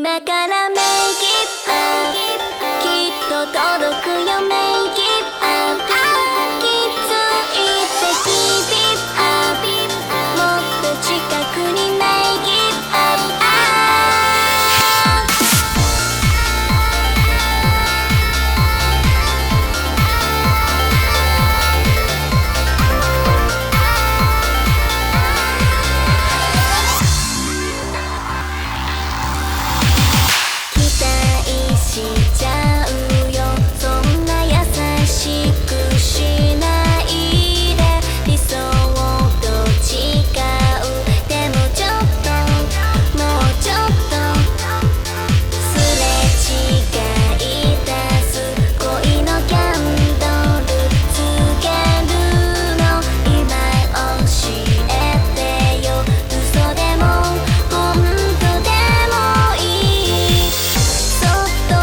今からメイキップアップきっと届くよメイキップアップきついってキーピップアップもっと近くにメイキップアップしちゃうよそんな優しくしないで理想と違うでもちょっともうちょっとすれ違い出す恋のキャンドルつけるの今教えてよ嘘でも本当でもいいそっと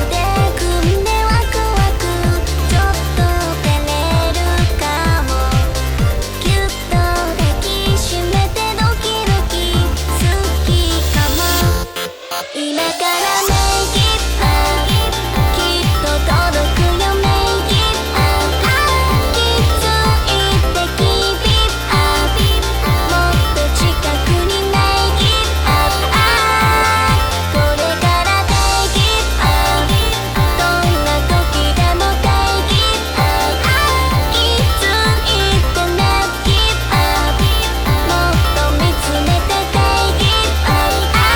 今からメイキップアップきっと届くよメイキップアップきついってキーピップアップもっと近くにメイキップアップこれからテイキップアップどんな時でもテイキップアップきついってネッキップアップもっと見つめてテイキップアップ